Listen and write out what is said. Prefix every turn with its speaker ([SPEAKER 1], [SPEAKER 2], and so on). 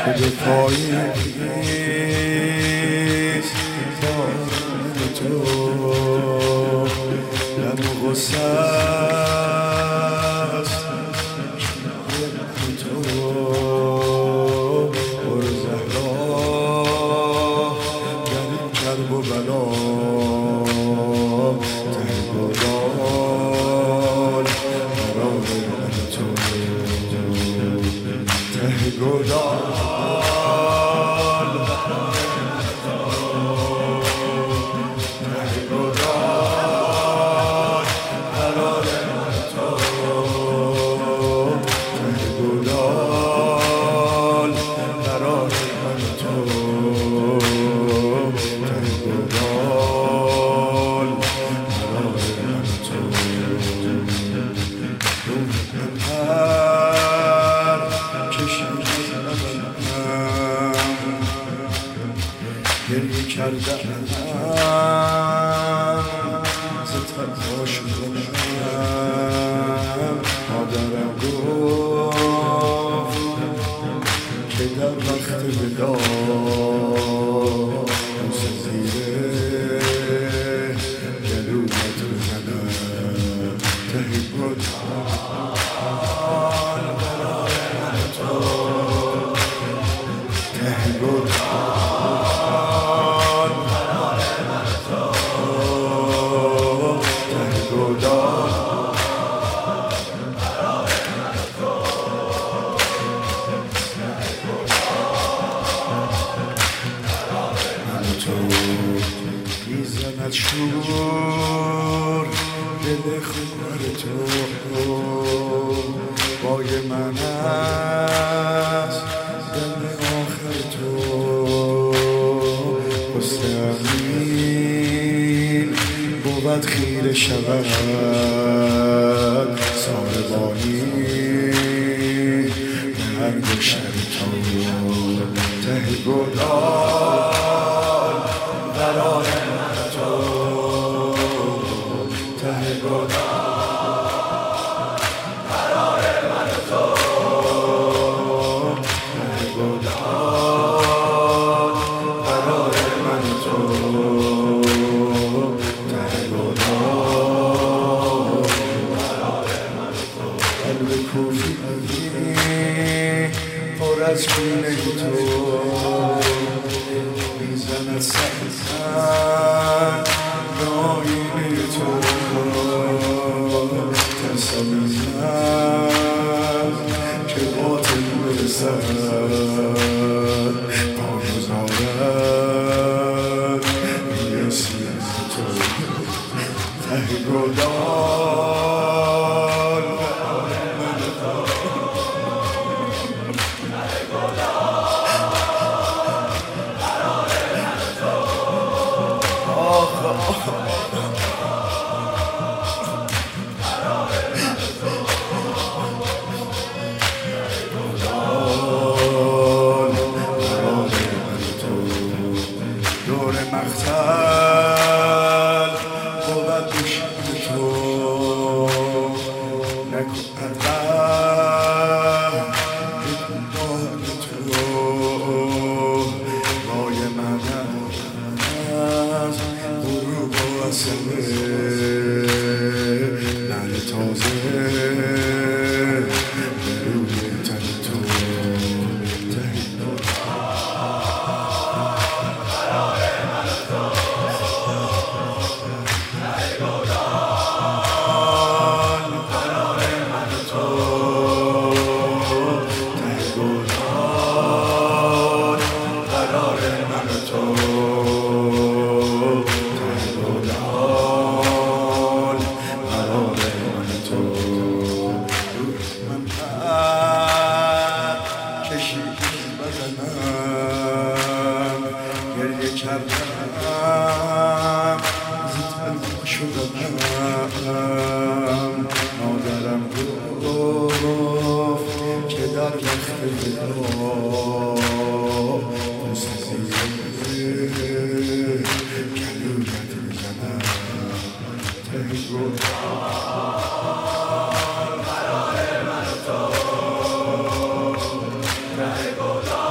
[SPEAKER 1] شده پایین نیست بارم تو لب و غصه است تو پر زهرا در این کرب و بلا ته گدال قرار من تو ته گدال گریه کردم ز تنها شدم مادرم گفت که در وقت ودا بوسه زیر گلویت بزنم ته گدال برای من تو ته گدال میزند شور دل خونر تو بای من است دم آخر تو پست امین بود خیره شود ساربانی به هر گوشر تو ته گدال برای من تو ته گدال برای من تو ته گدال برای من تو ته گدال برای من تو قلب کوفی پر از کینه تو میزند سرزن به آینه تو ترسم میزد که باطل برسد پاگذارد میرسی از تو ته گدال من تو دور مقتل بود دوشم تو نکن پرور بکن دار تو بای من از غروب و اصله نعل تازه به روی تن تو ته گریه کردم ز تنها شدم مادرم گفت که در وقت ودا بوسه زیر گلویت بزنم ته گدال برای من تو ته گدال